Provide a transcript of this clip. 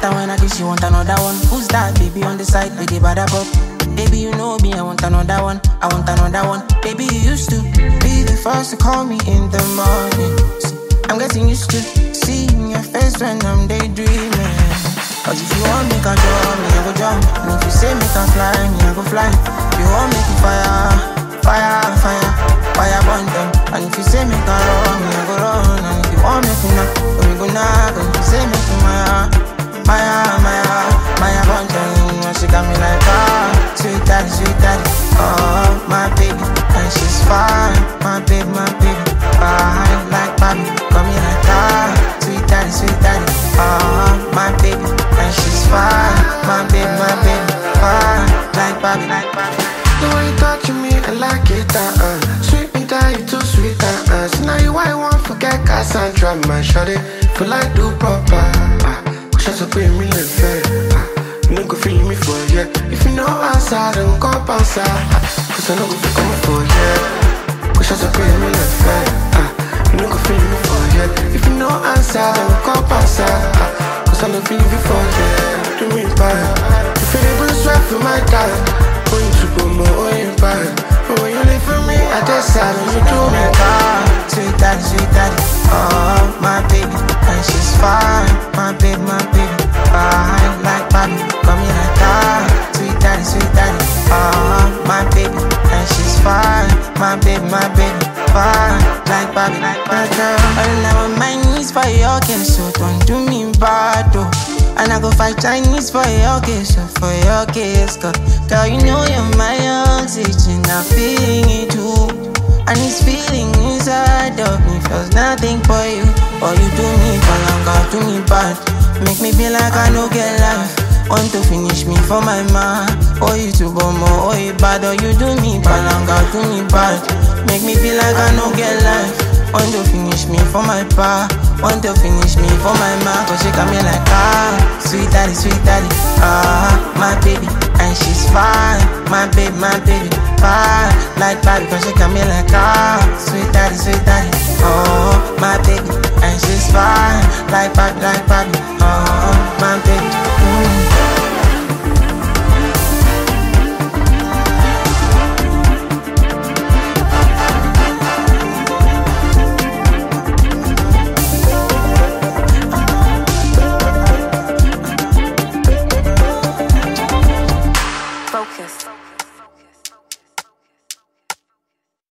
matter when I kiss you, want another one. Who's that baby on the side with the bad up? Baby, you know me, I want another one. I want another one. Baby, you used to be the first to call me in the morning. See, I'm getting used to seeing your face when I'm daydreaming. Cause if you want me, can jump, me, I go jump. And if you say me can fly, me, I go fly. If you want me to fire, fire, fire, fire burn them. And if you say me can run, me, I go run. And if you want me to knock, we go knock. And if you say me to Maya burn them. She got me like sweet daddy, oh my baby, and she's fine, my baby, fine like Bobby, got me like sweet daddy, oh my baby, and she's fine, my baby, fine like Bobby. The way you touching me, I like it, sweet me down, you too sweet, so now you I won't forget Cassandra, my shawty, feel like do proper, push up with me like fair. You no go feel me for yeah. If you know answer, then go answer. Cause I no go feel coming for yeah. Cause I pay me like fair. You no go feel me for yeah. If you know answer, then go answer. Cause I no feel me for yeah. Do me bad. You feel able to sweat for my time. When you go more, you bad. But when you live for me, I decide when you do me bad. Sweet daddy, oh my baby, and she's fine, my baby, fine like Bobby, got me like sweet daddy, oh my baby, and she's fine, my baby, fine like Bobby, my girl. All now on my knees for your case, so don't do me bad, though. And I go fight Chinese for your case, cause girl, you know you're my oxygen, I'm feeling it too. And this feeling inside of me feels nothing for you. Or you do me for longer, do me bad. Make me feel like I no get life. Want to finish me for my man. Oh, you too more, oh, you bad. Or you do me for longer, do me bad. Make me feel like I no get life. Want to finish me for my pa. Want to finish me for my man. Cause she got me like sweet daddy, my baby, and she's fine, my baby, fine like Bobby. Cause she got me like sweet daddy, oh my baby, and she's fine like Bobby.